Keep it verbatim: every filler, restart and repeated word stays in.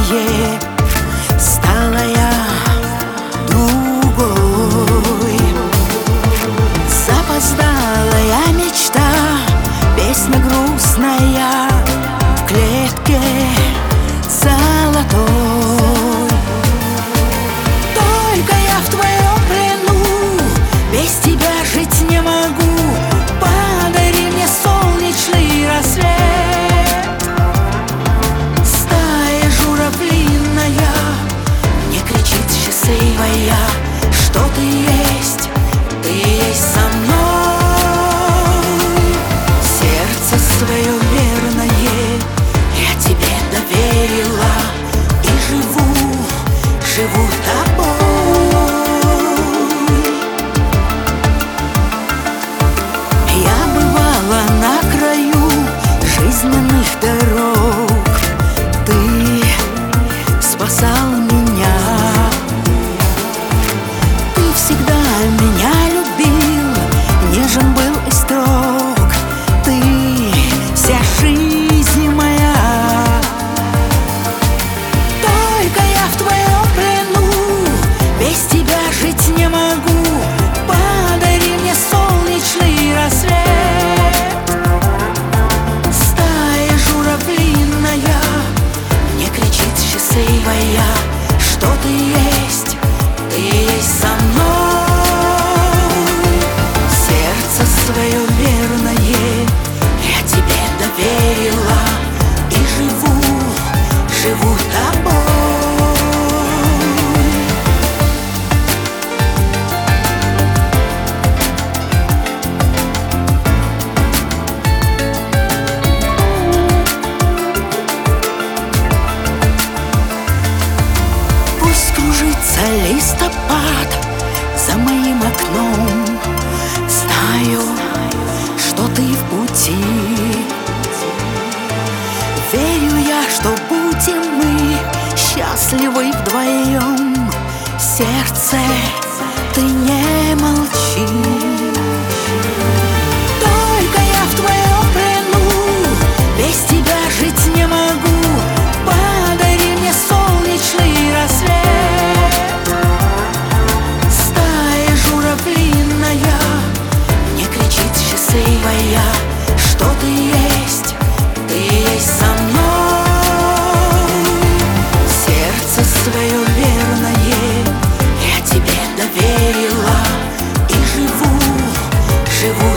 стала я другой. Запоздалая мечта, песня грустная в клетке золотой. Только я в твоем плену, без тебя жить не могу. Подари мне солнечный рассвет. Стая журавлиная мне кричит счастливая, что ты есть, ты есть со мной. Сердце свое верное я тебе доверила, и живу, живу тобой. Я бывала на краю жизненных дорог, ты спасал меня. Ты всегда меня любил, нежен был и строг. Ты вся жизнь моя. Только я в твоем плену, без тебя жить не могу. Подари мне солнечный рассвет. Стая журавлиная мне кричит счастливая, что ты есть, ты есть со мной. Сердце свое верное я тебе доверила, и живу, живу тобой. Пусть кружится листопад за моим окном, знаю, что ты в пути. Верю я, что будем мы счастливы вдвоем. Сердце, ты не молчи. Только я в твоем плену, без тебя жить не могу. Подари мне солнечный рассвет. Стая журавлиная мне кричит счастливая, что ты есть, ты есть со мной. Сердце свое верное я тебе доверила, и живу, живу